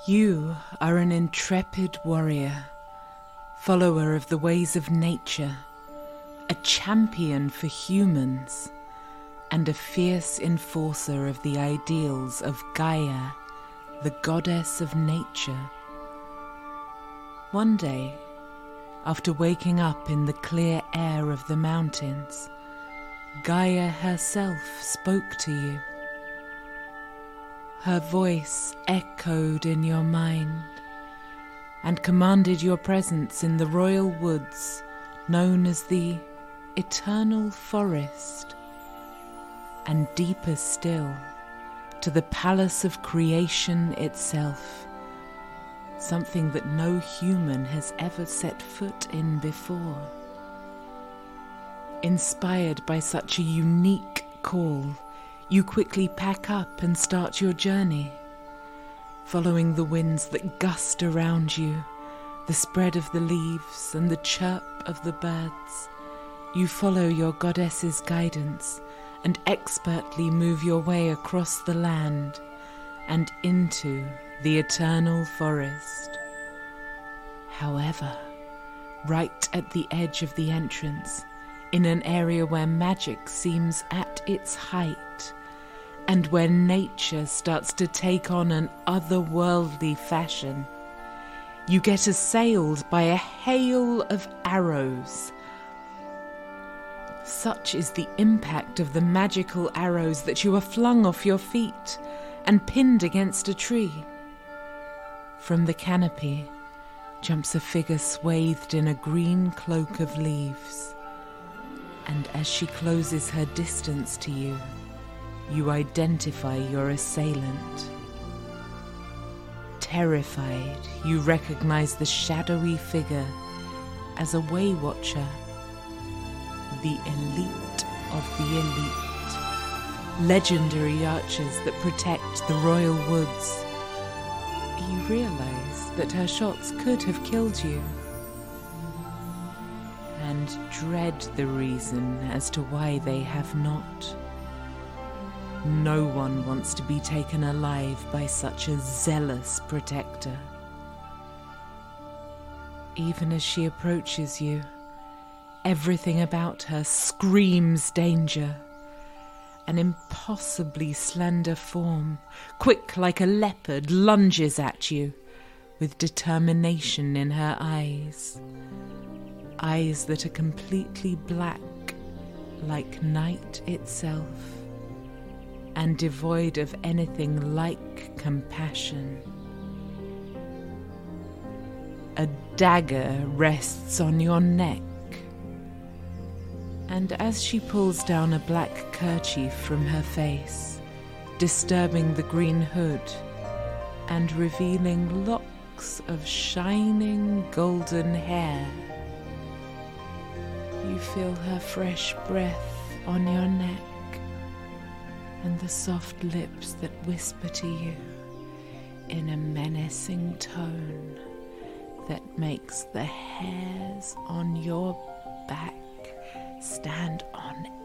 You are an intrepid warrior, follower of the ways of nature, a champion for humans, and a fierce enforcer of the ideals of Gaia, the goddess of nature. One day, after waking up in the clear air of the mountains, Gaia herself spoke to you. Her voice echoed in your mind and commanded your presence in the royal woods known as the Eternal Forest, and deeper still, to the palace of creation itself, something that no human has ever set foot in before. Inspired by such a unique call, you quickly pack up and start your journey, following the winds that gust around you, the spread of the leaves and the chirp of the birds. You follow your goddess's guidance and expertly move your way across the land and into the eternal forest. However, right at the edge of the entrance, in an area where magic seems at its height, and where nature starts to take on an otherworldly fashion, you get assailed by a hail of arrows. Such is the impact of the magical arrows that you are flung off your feet and pinned against a tree. From the canopy jumps a figure swathed in a green cloak of leaves, and as she closes her distance to you, you identify your assailant. Terrified, you recognize the shadowy figure as a way watcher, the elite of the elite, legendary archers that protect the royal woods. You realize that her shots could have killed you, and dread the reason as to why they have not. No one wants to be taken alive by such a zealous protector. Even as she approaches you, everything about her screams danger. An impossibly slender form, quick like a leopard, lunges at you, with determination in her eyes. Eyes that are completely black, like night itself, and devoid of anything like compassion. A dagger rests on your neck, and as she pulls down a black kerchief from her face, disturbing the green hood and revealing locks of shining golden hair, you feel her fresh breath on your neck and the soft lips that whisper to you in a menacing tone that makes the hairs on your back stand on